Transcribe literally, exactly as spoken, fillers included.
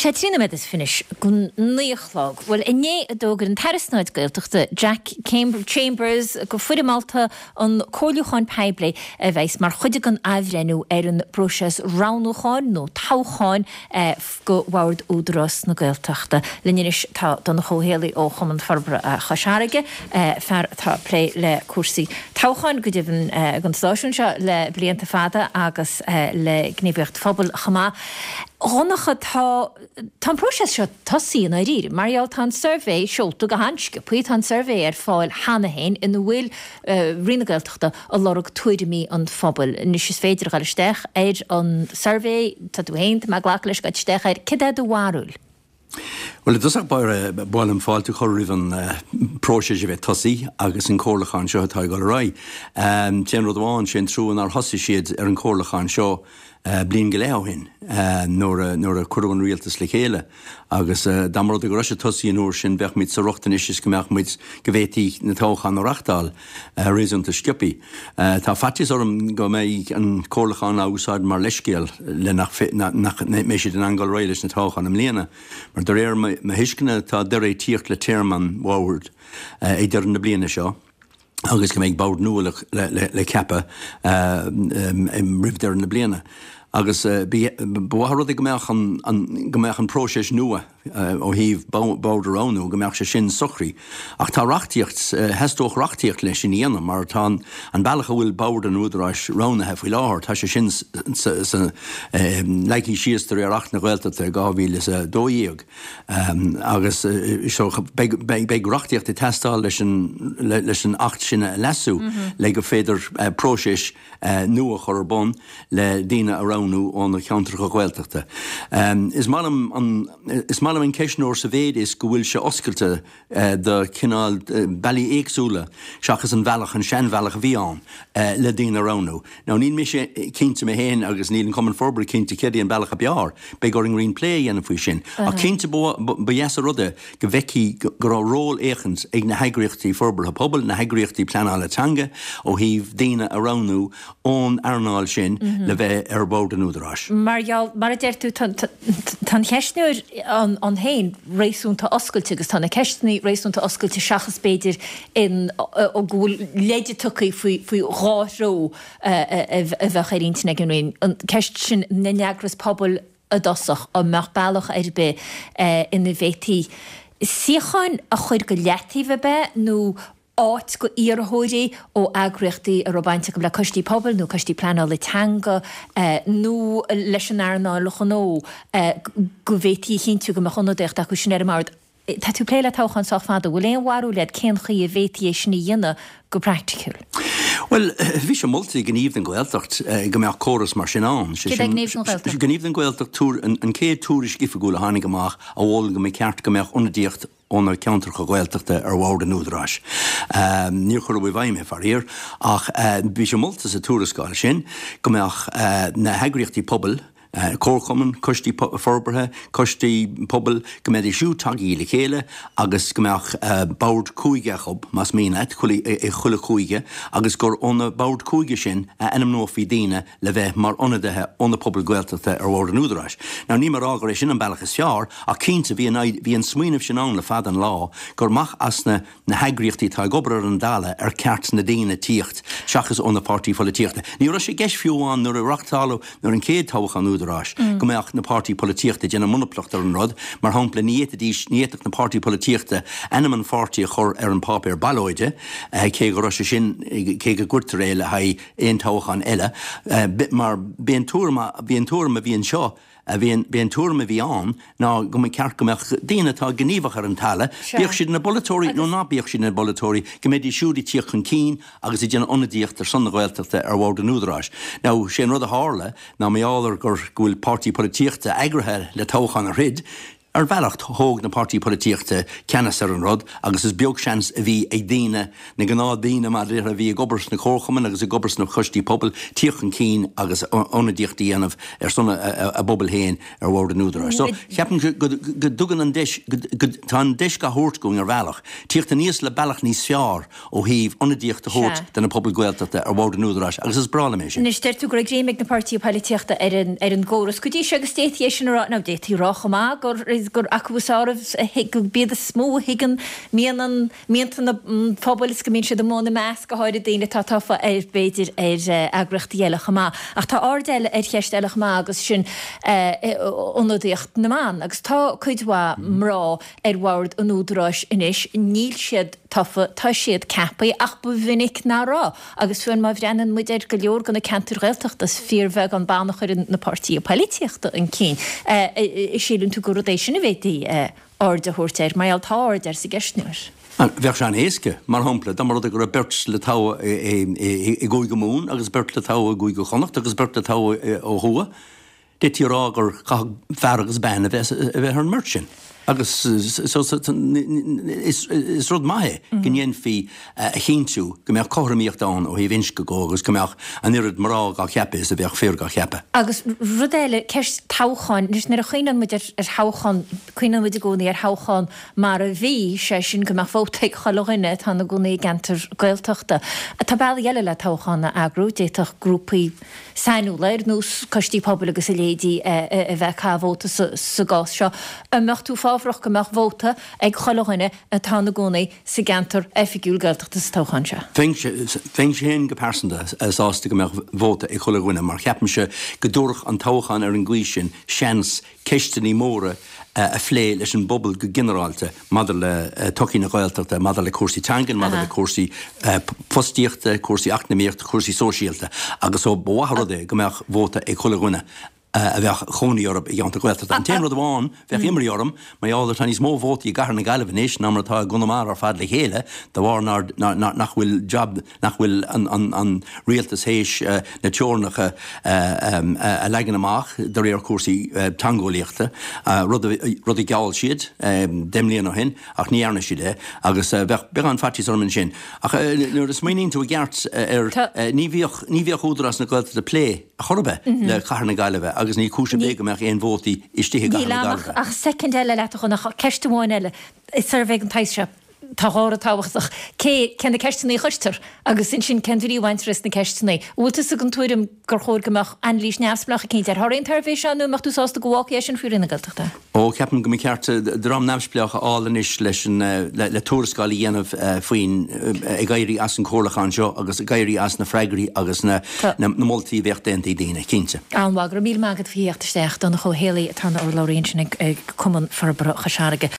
sé trína me is finis gon nuochlog. Well inné a dógur an terrasnáid gailteachta Jack Chambers go fuidir Malta an cóliúcháin peble a bheits mar chuide an ahrenú ar an broses ránúcháin nó tácháin go bhhard údras na gailteachta. Linneis tá don chohéalaí ó chuman farbre a chasáige fear tá plé le cuasaí tácháin go dibhann gan stáisiún seo le blianta fada agus le gníomhaocht phobal chamá. Honnacha tá tá proses seo tosí na rír, marall tá survey seolta go hanske, puí tá survey ar fáil hána hain in bhfuil rinagailteachta a lorug tuairimí an phobal. Nis is féidir gal isteach éid an survey tá tú haint me ghlach leis go isteach ar cid é do bhharúil. Well, it does have a boiling fall to Corriv and process of it Tossi, agus in Corlachan show at Rai. Um, General Dwan, Shin through in our hussy shades er in Corlachan show. Uh, blin gelauhin uh, nor a nor a curwan realtas lekele agus uh, damro de grosha tosi nor shin bech mit sarochten is gemach mit geweti na tauchan rachtal uh, reason to skippy uh, ta fatis orm go mei an Corlachan outside mar leskeel le nach nach meshi den angal railish na tauchan am lena maar der er me hiskene ta der tiert le terman word uh, e der na blina sho agus go méid bád nua le, le, le cepa uh, um, um, ribh na bliana. Agus uh, bhharad go meach an, an, go meach an próses nua uh, ó híh bád aránú go meach sé sin sochrí. Ach tá rachtíocht, uh, hestoch rachtíocht leis sin íana, mar tá an bailach bhfuil bád an údaráis rána hef bhfuil áhar, tá sé sin leiclí síostar ar ach na ghilta ar gáhíle sa dóíag. Um, agus uh, so, beag rachtíocht i testáil leis an acht sinna lesú mm-hmm. le go féidir uh, próses uh, nua chur bon le dína arán on the counter geweltigte. Um, is malam an is malam in Keshnor Saved is gewilsche oskelte uh, de kinal uh, Bally Exula shachas an valach an shan valach vian uh, le din arano. Now need me keen to me hen agus need common forward keen to kiddy and valach biar be going green play and fushin. A keen to bo be yes rudde geveki gro roll echens ig na hagrichti forward pobble na hagrichti plan ala tanga o heave dina arano on Arnal shin le ve erbo Marall, mar a déir tú tan cheisniúr an hain réisúnta oscailte agus tána ceistní réisúnta oscailte seachas beidir in ó gúil léide tucaí faoi ráró a bheith éirintina gin an ceist sin na neagras pobl a dosach a meach bailach ar be ina bhétaí. Siocháin a chuir go letíh be nó áit go íorthóirí ó agrachtaí a robainte go le costí pobl nó costí planál le teanga nó leis an airnáil nó go bhétaí chinú go machonadécht a chu sin ar mar. Tá tú pléile táchan soach fada bhfuil éon warú lead cén chuí a bhétaí sna dhéine go practical. Well, vi sé multi gníomh den gweiltacht go meach choras mar sin an. Gníomh den gweiltacht túr an cé túris gifagúla hánig amach a bhil go mé ceart go meach unadíocht ónar counter go gweiltachta ar bhhar an údarás. Um, Níor chur bh bhaim far hir, ach uh, bhí sé multi sa túrascáil sin go meach uh, na hagrichtaí pobl Uh, Córcommon, costí forbrethe, costí pobl go méid siú tagí le chéile agus go meach uh, bád cúige chob mas mínet chula e chula cúige agus gur óna bád cúige sin uh, enam nó fí daine le bheith mar onadathe óna pobl gweilteachta ar bhhar an údarás. Ná ní mar águr é sin an bailachas fear a cínta bhí an smaoinmh sin an le fad an lá gur mach as na, na hagrichtaí tá gobrar an dála ar ceart na daine tíocht seachas óna partí fola tíochta. Ní ra sé geis fiúháin nuair a rachtáú nuair an céad tábhacha an údarás. Mm. Go meach na party politiachta déna monoplacht ar an rod, mar hapla níiad dís níiad na party politiachta enam an farty a chur ar an pap ar ballóide, cé go roise sin cé go gurtar éile ha éon táchan eile, mar bíon túrma bíon túrma bhíon seo a bhíon túrma bhí an, ná go mé ceart go meach daine tá gníomhach ar an tala, bíoch siad na bolatóí nó ná bíoch siad na bolatóí, go méid siúdí tíoch chun cín agus i déana onadíocht ar sanna ghilteachta ar bhhar an údarás. Ná sé rud a hála, ná mé álar gur gúil party politiachta agrathe le tóchan a rid, ar bhealach thóg na partí polítíochta ceannas ar an rud, agus is beag seans a bhí ag daine na gná daine mar a bhí gobars na chóchaman agus i gobars na chustí pobl tíochan cín agus ónadíochtaí anamh ar sonna a bobbal héin ar bhór an údra. So cheapan go dugan an deis tá an deis go thuirtgóing ar bhealach. Tíochta níos le bealach níos fear ó híomh ónadíochta thuirt den na pobl Gaeltachta ar bhór an údra agus is brala mé sin. Nis deirtú gur gréimig na partí polítíochta ar an ggóras. Go dtí se agus déithí sin ará ná déithí rácha má gur gur acuásamh go bead a smó higan mianan miantan na pobl is go mín se do móna meas go háir a daine tá tafa ar beidir ar agrachtaí eile chamá. Ach tá ádeile ar cheist eile chamá agus sin ónadaíocht na man. Agus tá chuidhá mrá ar bhhard an údráis inis níl siad tafa tá siad cappaí ach bu vinnic ná rá. Agus fuin má bhrennen muid ar go leor gona cantar Gaeltacht as fíormheh an bánach ar na partí polítíochta an cín. I sílann tú go rodéis sin a bhétí áde thuirteir, mai altá áde ar sa gceistneir. Bheith se an éasca mar hampla, dá mar gur a beirt le tá i gúig go mún, agus beirt le tá a gúig go chonacht, agus beirt le tá ó thua. Dé tí rá gur fear agus bein a bheith an mirt sin. Agus is rud maithe gnéon fí a chéintú go meach choramíocht an ó hí vins go go agus go meach an irid marrá gá cheappa is a bheith fér gá cheappa. Agus rudéile ceist táchan, nus nar a chuoine muid ar háchan chuoine muid a gcónaí ar háchan mar a bhí sé sin go meach fótaigh chalaghine tá na gcónaí gantar Gaeltachta. Tá bail eile le táchan na agrú déitach grúpaí sainúlair nús costí pobl agus a lédí a bheith cábhóta sa gás seo. A meach tú fáfrach go meach bhóta ag chalaghine a tá na gcónaí sa gantar effigiúil Gaeltachta sa táchan se. Féin sé hen go persanta sásta go meach bhóta ag chalaghine mar cheapan se go dúrach an táchan ar an gcuisisin seans ceisteaní móra a phlé leis an bobbal go generalte, madar le tocí na Gaeltachta, madar le cuasaí tangan, madar le cuasaí postíochta, cuasaí acnamíochta, cuasaí sóisialta, agus ó bháthradé go meach bhóta ag chalaghine a bheith chonaí orb i gceantar Gaeltachta. An téanrad bháin bheith imrí orm, mai áidir tá níos mó bhótaí i gcathair na Gaillimh ná mar atá gunamar ar fad le chéile, dá bhar nach bhfuil job, nach bhfuil an rialtas héis na teornacha a legan amach do réar cuasaí tangóíochta, rud i geall siad, demlíon ó hin, ach ní airne siad é, agus bheith an fatís orm an sin. Ach nuair is maoíonn tú a gceart ar ní bhíoch údras na Gaeltachta lé a chorbe le chathair na Gaillimh agus ní cúise bé go meach éon bhótaí istithe go Gaillimh. Ach second eile le chun nach ceistúháin eile is ar bheith an taisre táthra táhachtach cé cen na ceistena chuistir agus sin sin cendirí bhaintris na ceistena. Útas a an túirim gur chóir goach an lís neamsplach cin ar thoiríon tarvéis anú meach tú sásta go bháca sin fiúrin na Gaeltachta. Ó ceapan go ceartta dram neamspleach álanis leis le túrascáil dhéanamh faoin i gaiirí as an chorlachan seo agus i gaiirí as na freigraí agus na moltaí bhecht déanta daine cinnte. Anhagur mí mágad fiíochtta steach don cho héalaí a tarna ó láiríonn sin ag cuman farbara chasearige.